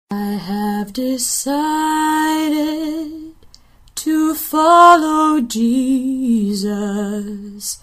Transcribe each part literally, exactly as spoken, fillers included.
I have decided to follow Jesus.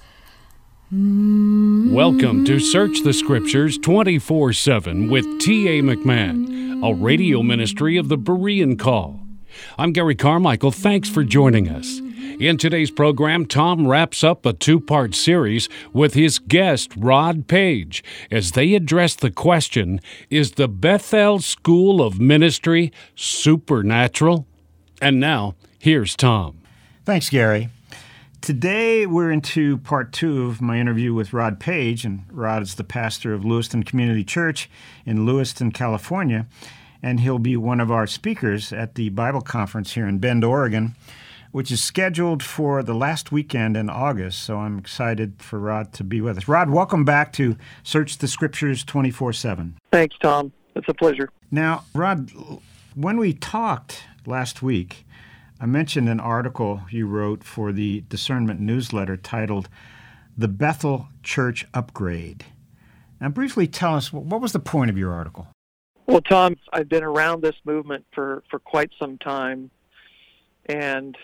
Mm-hmm. Welcome to Search the Scriptures twenty-four seven with T A McMahon, a radio ministry of the Berean Call. I'm Gary Carmichael. Thanks for joining us. In today's program, Tom wraps up a two-part series with his guest, Rod Page, as they address the question, is the Bethel School of Ministry supernatural? And now, here's Tom. Thanks, Gary. Today, we're into part two of my interview with Rod Page, and Rod is the pastor of Lewiston Community Church in Lewiston, California, and he'll be one of our speakers at the Bible Conference here in Bend, Oregon, which is scheduled for the last weekend in August, so I'm excited for Rod to be with us. Rod, welcome back to Search the Scriptures twenty-four seven. Thanks, Tom. It's a pleasure. Now, Rod, when we talked last week, I mentioned an article you wrote for the Discernment newsletter titled The Bethel Church Upgrade. Now, briefly tell us, what was the point of your article? Well, Tom, I've been around this movement for, for quite some time, and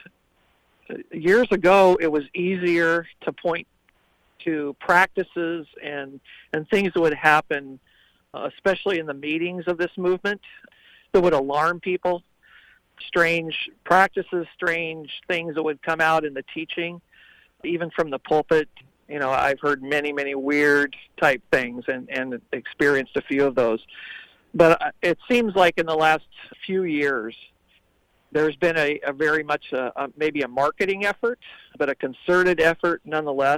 years ago, it was easier to point to practices and, and things that would happen, uh, especially in the meetings of this movement, that would alarm people. Strange practices, strange things that would come out in the teaching, even from the pulpit. You know, I've heard many, many weird type things and, and experienced a few of those. But it seems like in the last few years, there's been a, a very much a, a, maybe a marketing effort, but a concerted effort nonetheless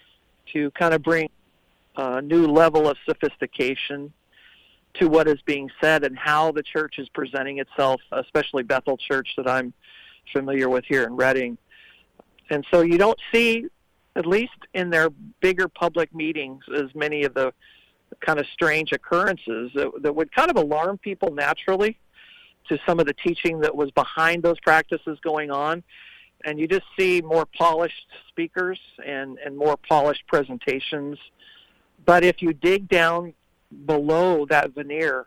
to kind of bring a new level of sophistication to what is being said and how the church is presenting itself, especially Bethel Church that I'm familiar with here in Redding. And so you don't see, at least in their bigger public meetings, as many of the kind of strange occurrences that, that would kind of alarm people naturally to some of the teaching that was behind those practices going on. And you just see more polished speakers and, and more polished presentations. But if you dig down below that veneer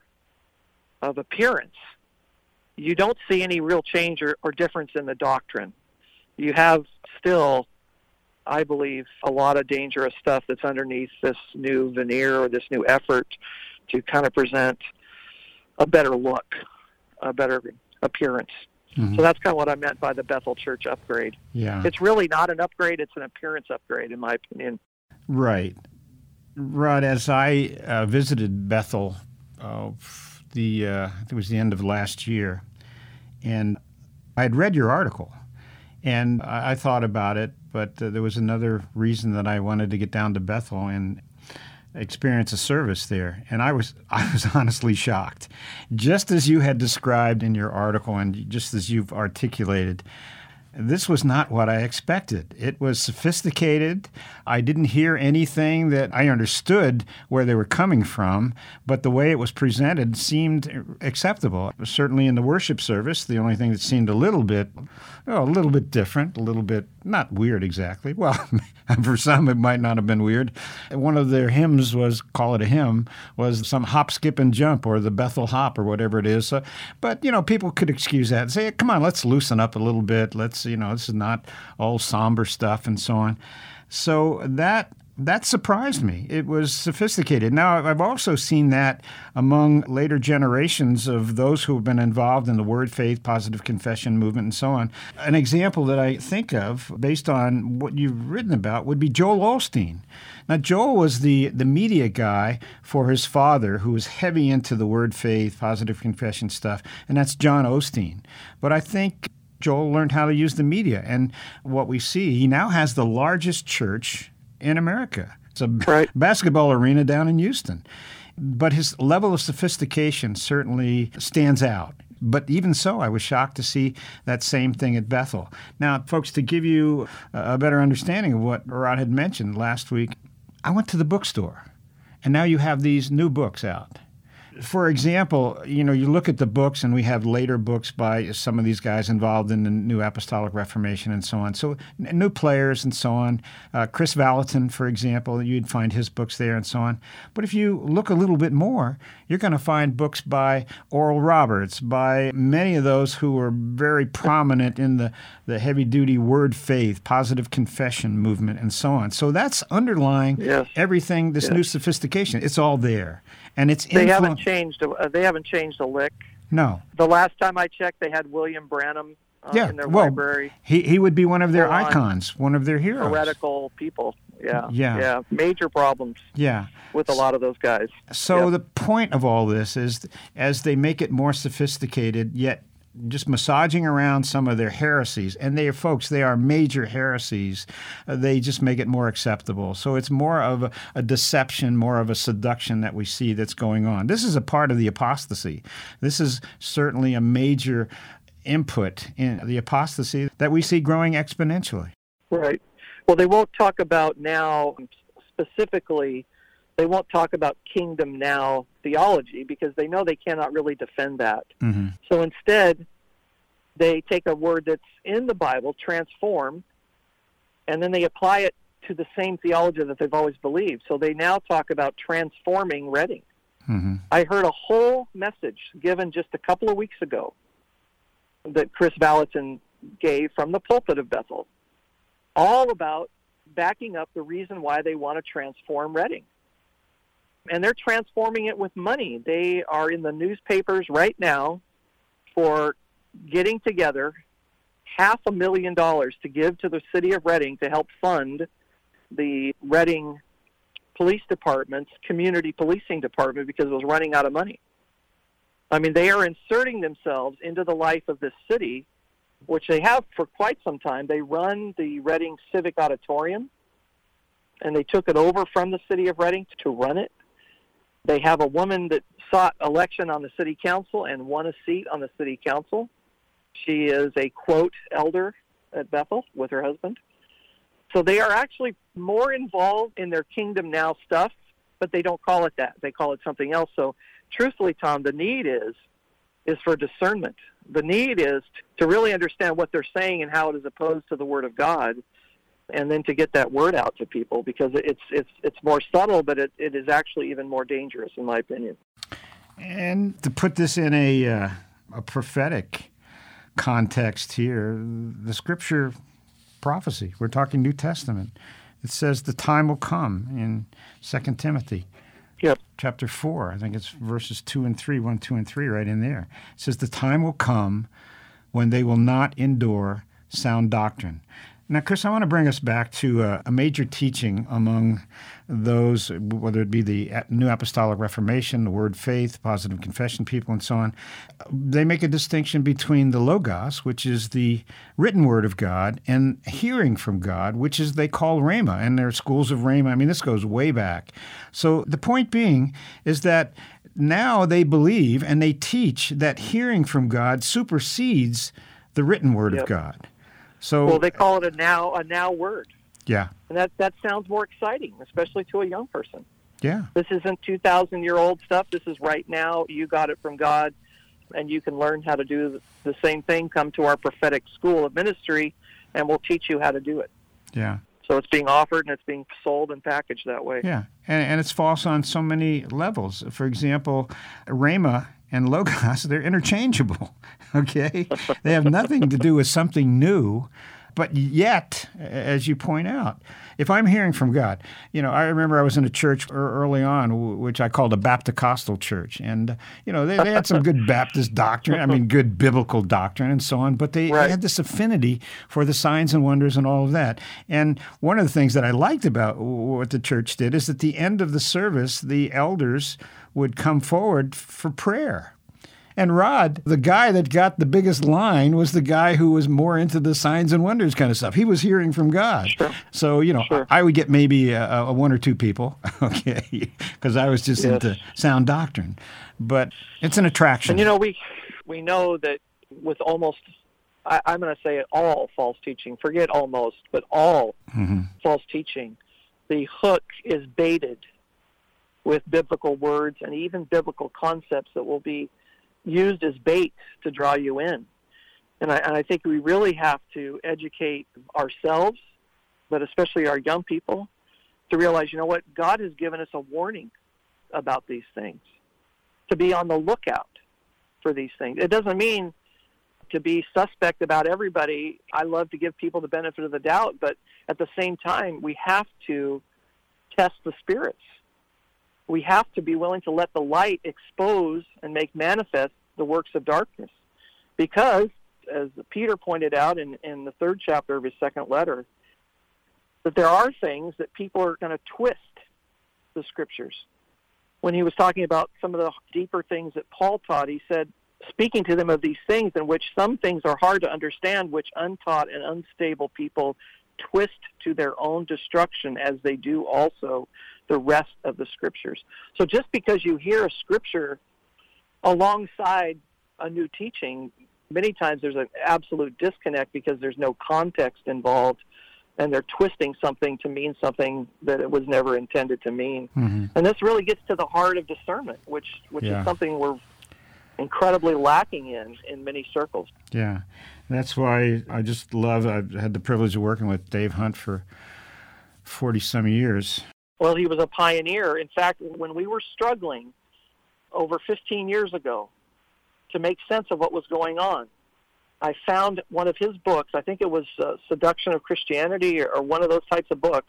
of appearance, you don't see any real change or, or difference in the doctrine. You have still, I believe, a lot of dangerous stuff that's underneath this new veneer or this new effort to kind of present a better look, a better appearance. Mm-hmm. So that's kind of what I meant by the Bethel Church upgrade. Yeah. It's really not an upgrade, it's an appearance upgrade, in my opinion. Right. Rod, as I uh, visited Bethel, uh, the uh, it was the end of last year, and I had read your article, and I, I thought about it, but uh, there was another reason that I wanted to get down to Bethel and experience a service there, and I was I was honestly shocked. Just as you had described in your article and just as you've articulated, this was not what I expected. It was sophisticated. I didn't hear anything that I understood where they were coming from, but the way it was presented seemed acceptable. It was certainly in the worship service. The only thing that seemed a little bit, oh, a little bit different, a little bit not weird exactly. Well, for some it might not have been weird. One of their hymns was, call it a hymn, was some hop, skip, and jump, or the Bethel hop, or whatever it is. So, but, you know, people could excuse that and say, come on, let's loosen up a little bit. Let's, you know, this is not all somber stuff and so on. So that that surprised me. It was sophisticated. Now, I've also seen that among later generations of those who have been involved in the Word, Faith, Positive Confession movement and so on. An example that I think of, based on what you've written about, would be Joel Osteen. Now, Joel was the, the media guy for his father, who was heavy into the Word, Faith, Positive Confession stuff, and that's John Osteen. But I think Joel learned how to use the media, and what we see, he now has the largest church in America. It's a right. basketball arena down in Houston. But his level of sophistication certainly stands out. But even so, I was shocked to see that same thing at Bethel. Now, folks, to give you a better understanding of what Rod had mentioned last week, I went to the bookstore, and now you have these new books out. For example, you know, you look at the books, and we have later books by some of these guys involved in the New Apostolic Reformation and so on. So n- new players and so on. Uh, Chris Valentin, for example, you'd find his books there and so on. But if you look a little bit more, you're going to find books by Oral Roberts, by many of those who were very prominent in the, the heavy-duty word faith, positive confession movement, and so on. So that's underlying Yes. everything, this Yes. new sophistication. It's all there. And it's They influ- haven't changed. Uh, they haven't changed a lick. No. The last time I checked, they had William Branham uh, Yeah, in their well, library. He he would be one of their Full on icons, one of their heroes. Heretical people. Yeah. Yeah. Yeah. Major problems Yeah. with a lot of those guys. So Yep. the point of all this is, as they make it more sophisticated, yet just massaging around some of their heresies, and they are, folks, they are major heresies, uh, they just make it more acceptable. So it's more of a, a deception, more of a seduction that we see that's going on. This is a part of the apostasy. This is certainly a major input in the apostasy that we see growing exponentially. Right. Well, they won't talk about now specifically, they won't talk about kingdom now theology because they know they cannot really defend that. Mm-hmm. So instead, they take a word that's in the Bible, transform, and then they apply it to the same theology that they've always believed. So they now talk about transforming Reading. Mm-hmm. I heard a whole message given just a couple of weeks ago that Chris Valentin gave from the pulpit of Bethel, all about backing up the reason why they want to transform Reading. And they're transforming it with money. They are in the newspapers right now for getting together half a million dollars to give to the city of Reading to help fund the Reading Police Department's community policing department because it was running out of money. I mean, they are inserting themselves into the life of this city, which they have for quite some time. They run the Reading Civic Auditorium, and they took it over from the city of Reading to run it. They have a woman that sought election on the city council and won a seat on the city council. She is a, quote, elder at Bethel with her husband. So they are actually more involved in their Kingdom Now stuff, but they don't call it that. They call it something else. So truthfully, Tom, the need is is for discernment. The need is to really understand what they're saying and how it is opposed to the Word of God, and then to get that word out to people, because it's it's it's more subtle, but it, it is actually even more dangerous, in my opinion. And to put this in a uh, a prophetic context here, the Scripture prophecy, we're talking New Testament, it says the time will come in Second Timothy. Yep. Chapter four, I think it's verses two and three, one, two, and three, right in there. It says, the time will come when they will not endure sound doctrine. Now, Chris, I want to bring us back to a, a major teaching among those, whether it be the New Apostolic Reformation, the Word Faith, Positive Confession people, and so on. They make a distinction between the Logos, which is the written Word of God, and hearing from God, which is they call Rhema, and there are schools of Rhema. I mean, this goes way back. So the point being is that now they believe and they teach that hearing from God supersedes the written Word Yep. of God. So, Well, they call it a now a now word, yeah, and that that sounds more exciting, especially to a young person. yeah. This isn't two thousand year old stuff. This is right now. You got it from God, and you can learn how to do the same thing. Come to our prophetic school of ministry, and we'll teach you how to do it. Yeah. So it's being offered, and it's being sold and packaged that way. Yeah, and, and it's false on so many levels. For example, Rhema and Logos, they're interchangeable, okay? They have nothing to do with something new, but yet, as you point out, if I'm hearing from God, you know, I remember I was in a church early on, which I called a Baptist-costal church, and, you know, they, they had some good Baptist doctrine, I mean, good biblical doctrine and so on, but they, Right. they had this affinity for the signs and wonders and all of that. And one of the things that I liked about what the church did is at the end of the service, the elders would come forward for prayer. And Rod, the guy that got the biggest line, was the guy who was more into the signs and wonders kind of stuff. He was hearing from God. Sure. So, you know, Sure. I would get maybe a, a one or two people, okay, because I was just Yes. into sound doctrine. But it's an attraction. And you know, we we know that with almost, I, I'm going to say it all false teaching. Forget almost, but all Mhm. false teaching. The hook is baited with biblical words and even biblical concepts that will be used as bait to draw you in. And I, and I think we really have to educate ourselves, but especially our young people, to realize, you know what, God has given us a warning about these things, to be on the lookout for these things. It doesn't mean to be suspect about everybody. I love to give people the benefit of the doubt, but at the same time, we have to test the spirits. We have to be willing to let the light expose and make manifest the works of darkness. Because, as Peter pointed out in, in the third chapter of his second letter, that there are things that people are going to twist the Scriptures. When he was talking about some of the deeper things that Paul taught, he said, speaking to them of these things in which some things are hard to understand, which untaught and unstable people twist to their own destruction, as they do also the rest of the Scriptures. So just because you hear a Scripture alongside a new teaching, many times there's an absolute disconnect because there's no context involved, and they're twisting something to mean something that it was never intended to mean. Mm-hmm. And this really gets to the heart of discernment, which which yeah. is something we're incredibly lacking in in many circles. Yeah, that's why I just love, I've had the privilege of working with Dave Hunt for forty-some years. Well, he was a pioneer. In fact, when we were struggling over fifteen years ago to make sense of what was going on, I found one of his books. I think it was uh, Seduction of Christianity or, or one of those types of books.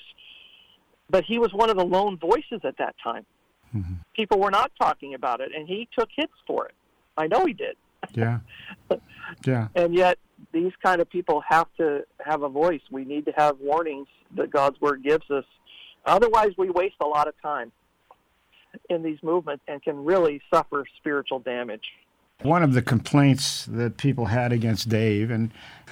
But he was one of the lone voices at that time. Mm-hmm. People were not talking about it, and he took hits for it. I know he did. Yeah. Yeah. And yet, these kind of people have to have a voice. We need to have warnings that God's Word gives us. Otherwise, we waste a lot of time in these movements and can really suffer spiritual damage. One of the complaints that people had against Dave, and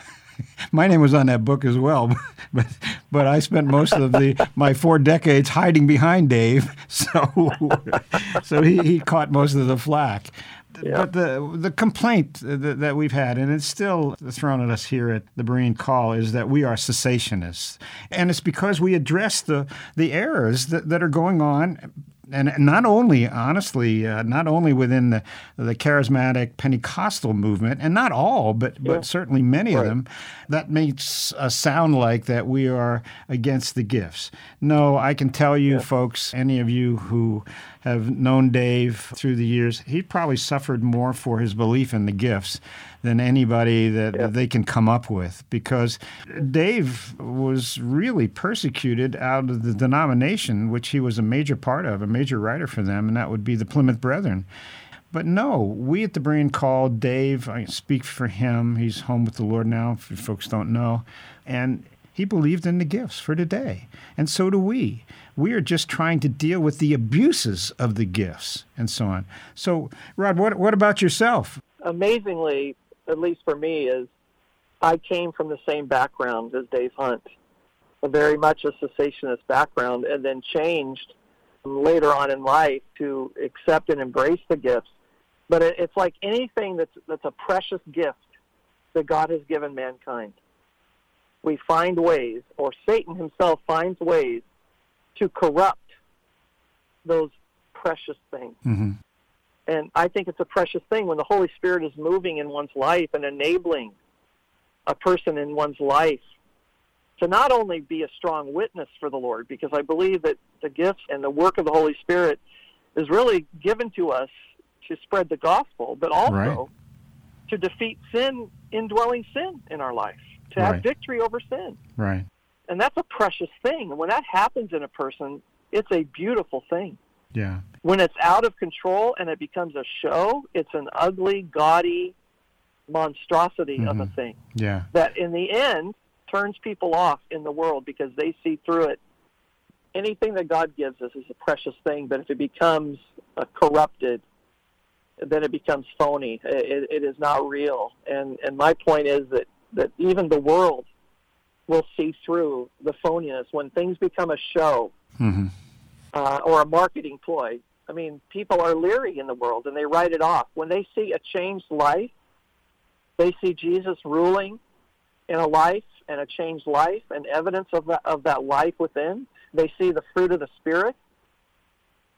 my name was on that book as well, but but I spent most of the my four decades hiding behind Dave, so so he, he caught most of the flack. Yeah. But the the complaint that, that we've had, and it's still thrown at us here at the Berean Call, is that we are cessationists. And it's because we address the, the errors that, that are going on. And not only, honestly, uh, not only within the, the charismatic Pentecostal movement, and not all, but, but yeah. certainly many right. of them, that makes us sound like that we are against the gifts. No, I can tell you, yeah. folks, any of you who have known Dave through the years, he probably suffered more for his belief in the gifts than anybody that, yeah. that they can come up with, because Dave was really persecuted out of the denomination, which he was a major part of, a major writer for them, and that would be the Plymouth Brethren. But no, we at the Berean Call, Dave, I speak for him, he's home with the Lord now, if you folks don't know, and he believed in the gifts for today, and so do we. We are just trying to deal with the abuses of the gifts and so on. So, Rod, what what about yourself? Amazingly, at least for me, is I came from the same background as Dave Hunt, a very much a cessationist background, and then changed later on in life to accept and embrace the gifts. But it, it's like anything that's that's a precious gift that God has given mankind. We find ways, or Satan himself finds ways, to corrupt those precious things. Mm-hmm. And I think it's a precious thing when the Holy Spirit is moving in one's life and enabling a person in one's life to not only be a strong witness for the Lord, because I believe that the gifts and the work of the Holy Spirit is really given to us to spread the gospel, but also right. to defeat sin, indwelling sin in our life, to right. have victory over sin. Right. And that's a precious thing. And when that happens in a person, it's a beautiful thing. Yeah. When it's out of control and it becomes a show, it's an ugly, gaudy monstrosity mm-hmm. of a thing. Yeah. That in the end turns people off in the world because they see through it. Anything that God gives us is a precious thing, but if it becomes uh, corrupted, then it becomes phony. It, it is not real. And and my point is that, that even the world will see through the phoniness when things become a show mm-hmm. uh, or a marketing ploy. I mean, people are leery in the world, and they write it off. When they see a changed life, they see Jesus ruling in a life and a changed life and evidence of that, of that life within. They see the fruit of the Spirit.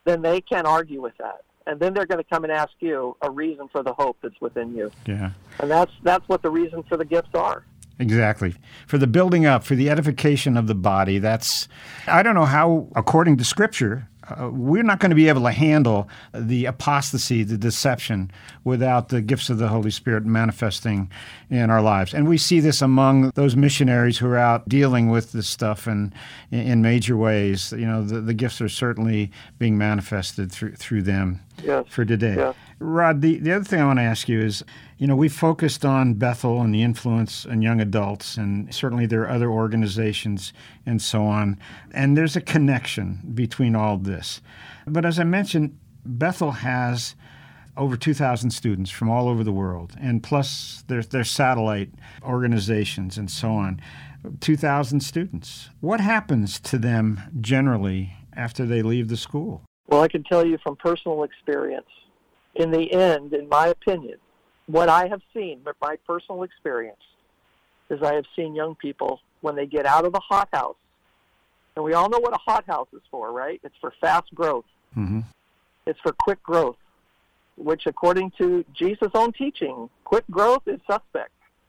then they can't argue with that. And then they're going to come and ask you a reason for the hope that's within you. Yeah. And that's that's what the reason for the gifts are. Exactly. For the building up, for the edification of the body, that's, I don't know how, according to Scripture, uh, we're not going to be able to handle the apostasy, the deception, without the gifts of the Holy Spirit manifesting in our lives. And we see this among those missionaries who are out dealing with this stuff in, in major ways. You know, the, the gifts are certainly being manifested through through them Yes. for today. Yes. Rod, the, the other thing I want to ask you is, you know, we focused on Bethel and the influence in young adults, and certainly there are other organizations and so on, and there's a connection between all of this. But as I mentioned, Bethel has over two thousand students from all over the world, and plus there's there's satellite organizations and so on. two thousand students. What happens to them generally after they leave the school? Well, I can tell you from personal experience, in the end, in my opinion, what I have seen, but my personal experience, is I have seen young people, when they get out of the hothouse, and we all know what a hothouse is for, right? It's for fast growth. Mm-hmm. It's for quick growth, which according to Jesus' own teaching, quick growth is suspect.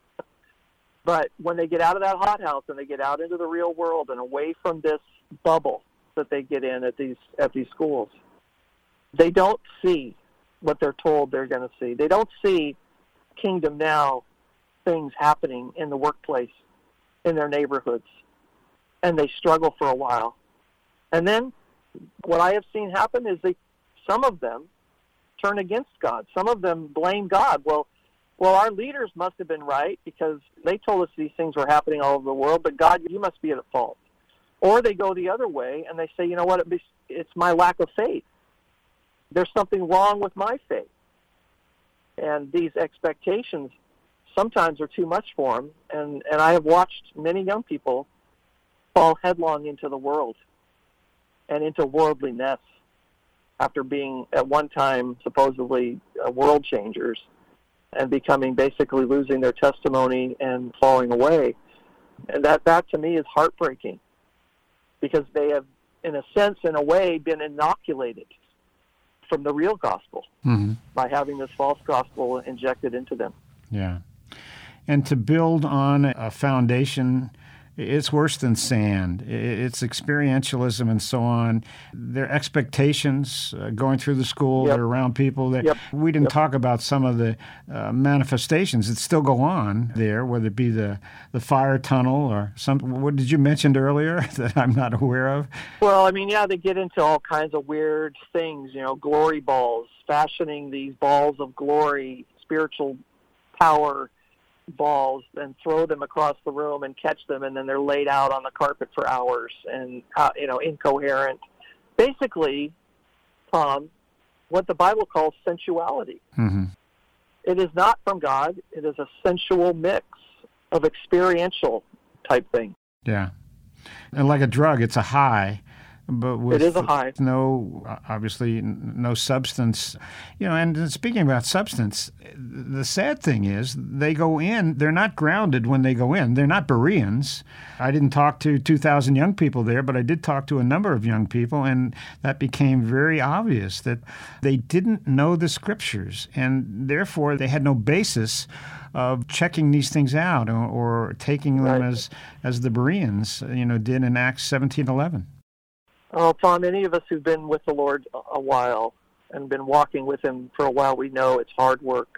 But when they get out of that hothouse and they get out into the real world and away from this bubble that they get in at these at these schools, they don't see what they're told they're going to see. They don't see Kingdom Now things happening in the workplace, in their neighborhoods, and they struggle for a while. And then what I have seen happen is they, some of them turn against God. Some of them blame God. Well, well, our leaders must have been right because they told us these things were happening all over the world, but God, you must be at fault. Or they go the other way and they say, you know what, it's my lack of faith. There's something wrong with my faith. And these expectations sometimes are too much for them. And, and I have watched many young people fall headlong into the world and into worldliness after being at one time supposedly uh, world changers and becoming basically losing their testimony and falling away. And that, that to me is heartbreaking because they have, in a sense, in a way, been inoculated from the real gospel mm-hmm. by having this false gospel injected into them. Yeah. And to build on a foundation, it's worse than sand. It's experientialism and so on. There are expectations uh, going through the school Yep. that are around people. That Yep. We didn't Yep. talk about some of the uh, manifestations that still go on there, whether it be the, the fire tunnel or some. What did you mention earlier that I'm not aware of? Well, I mean, yeah, they get into all kinds of weird things, you know, glory balls, fashioning these balls of glory, spiritual power balls, and throw them across the room and catch them, and then they're laid out on the carpet for hours and, uh, you know, incoherent. Basically, Tom, what the Bible calls sensuality. Mm-hmm. It is not from God. It is a sensual mix of experiential type thing. Yeah. And like a drug, it's a high. But with It is a high. no, obviously, no substance. You know, and speaking about substance, the sad thing is they go in, they're not grounded when they go in. They're not Bereans. I didn't talk to two thousand young people there, but I did talk to a number of young people, and that became very obvious that they didn't know the Scriptures, and therefore they had no basis of checking these things out or, or taking them Right. as, as the Bereans, you know, did in Acts seventeen eleven. Oh, Tom, any of us who've been with the Lord a while and been walking with Him for a while, we know it's hard work.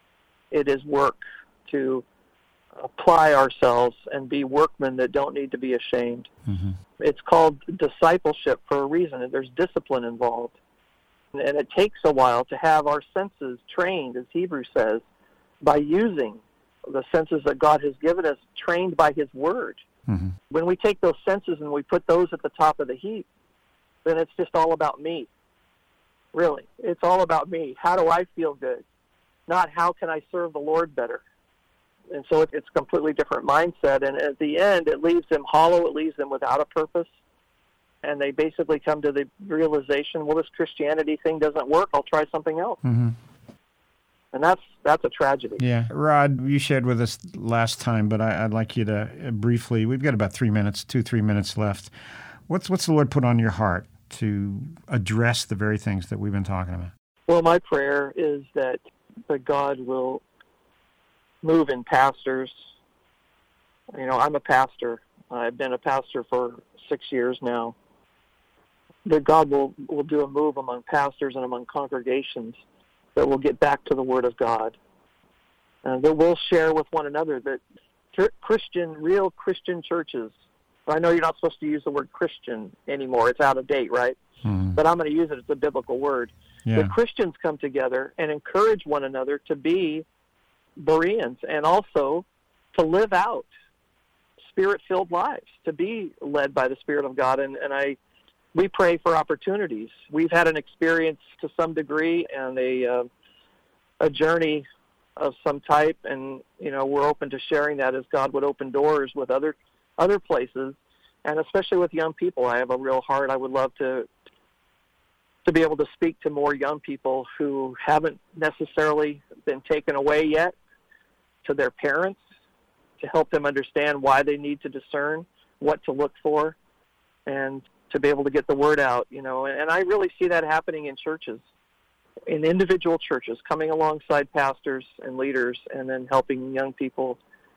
It is work to apply ourselves and be workmen that don't need to be ashamed. Mm-hmm. It's called discipleship for a reason, and there's discipline involved. And it takes a while to have our senses trained, as Hebrews says, by using the senses that God has given us, trained by His Word. Mm-hmm. When we take those senses and we put those at the top of the heap, then it's just all about me. Really. It's all about me. How do I feel good? Not how can I serve the Lord better? And so it's a completely different mindset. And at the end, it leaves them hollow. It leaves them without a purpose. And they basically come to the realization, well, this Christianity thing doesn't work. I'll try something else. Mm-hmm. And that's that's a tragedy. Yeah. Rod, you shared with us last time, but I, I'd like you to briefly, we've got about three minutes, two, three minutes left. What's what's the Lord put on your heart to address the very things that we've been talking about? Well, my prayer is that, that God will move in pastors. You know, I'm a pastor. I've been a pastor for six years now. That God will, will do a move among pastors and among congregations that will get back to the Word of God. And that we'll share with one another that Christian, real Christian churches, I know you're not supposed to use the word Christian anymore. It's out of date, right? Mm. But I'm going to use it. It's a biblical word. Yeah. That Christians come together and encourage one another to be Bereans and also to live out Spirit-filled lives, to be led by the Spirit of God. And, and I, we pray for opportunities. We've had an experience to some degree and a uh, a journey of some type, and you know we're open to sharing that as God would open doors with other other places, and especially with young people. I have a real heart. I would love to to be able to speak to more young people who haven't necessarily been taken away yet, to their parents, to help them understand why they need to discern, what to look for, and to be able to get the word out. You know, and I really see that happening in churches, in individual churches, coming alongside pastors and leaders, and then helping young people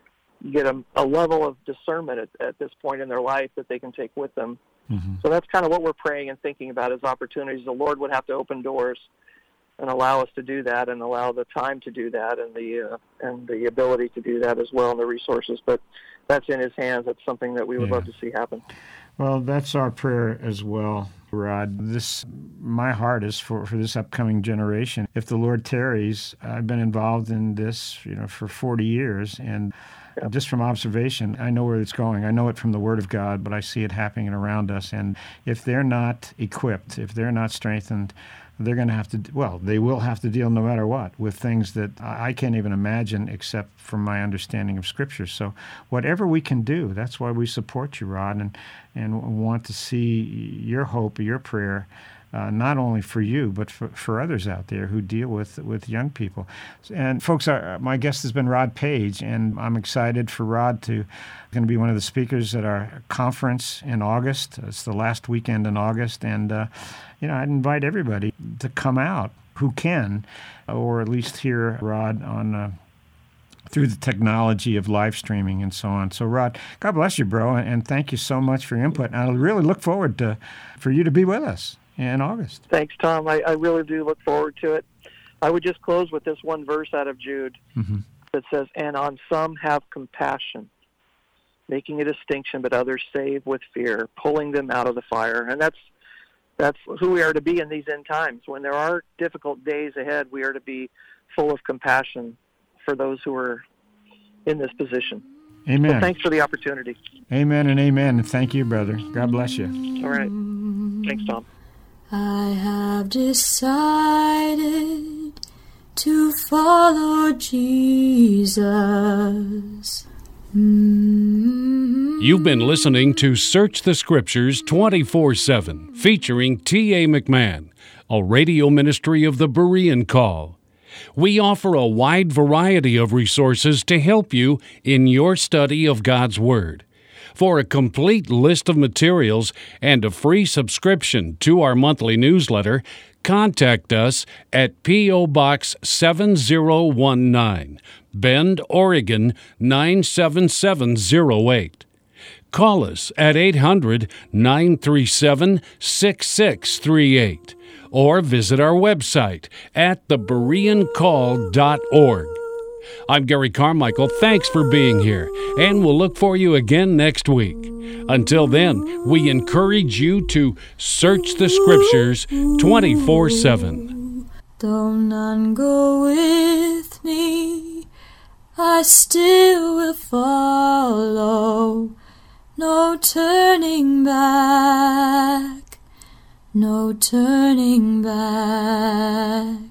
get a, a level of discernment at, at this point in their life that they can take with them. Mm-hmm. So that's kind of what we're praying and thinking about as opportunities. The Lord would have to open doors and allow us to do that, and allow the time to do that, and the uh, and the ability to do that as well, and the resources. But that's in His hands. That's something that we would yeah. love to see happen. Well, that's our prayer as well, Rod. This, my heart is for, for this upcoming generation. If the Lord tarries, I've been involved in this, you know, for forty years, and yeah. just from observation, I know where it's going. I know it from the Word of God, but I see it happening around us. And if they're not equipped, if they're not strengthened, they're going to have to, well, they will have to deal no matter what with things that I can't even imagine except from my understanding of Scripture. So whatever we can do, that's why we support you, Rod, and, and want to see your hope, your prayer, uh, not only for you, but for, for others out there who deal with, with young people. And folks, our, my guest has been Rod Page, and I'm excited for Rod to going to be one of the speakers at our conference in August. It's the last weekend in August, and uh, you know, I'd invite everybody to come out who can, or at least hear Rod on uh, through the technology of live streaming and so on. So, Rod, God bless you, bro, and thank you so much for your input. And I really look forward to for you to be with us in August. Thanks, Tom. I, I really do look forward to it. I would just close with this one verse out of Jude mm-hmm. that says, "And on some have compassion, making a distinction, but others save with fear, pulling them out of the fire." And that's that's who we are to be in these end times. When there are difficult days ahead, we are to be full of compassion for those who are in this position. Amen. So thanks for the opportunity. Amen and amen. Thank you, brother. God bless you. All right. Thanks, Tom. I have decided to follow Jesus. Mm-hmm. You've been listening to Search the Scriptures twenty-four seven, featuring T A McMahon, a radio ministry of the Berean Call. We offer a wide variety of resources to help you in your study of God's Word. For a complete list of materials and a free subscription to our monthly newsletter, contact us at P O. Box seven zero one nine, Bend, Oregon nine seven seven zero eight. Call us at eight hundred, nine three seven, six six three eight or visit our website at the berean call dot org. I'm Gary Carmichael. Thanks for being here, and we'll look for you again next week. Until then, we encourage you to search the Scriptures twenty-four seven. Though none go with me, I still will follow. No turning back, no turning back.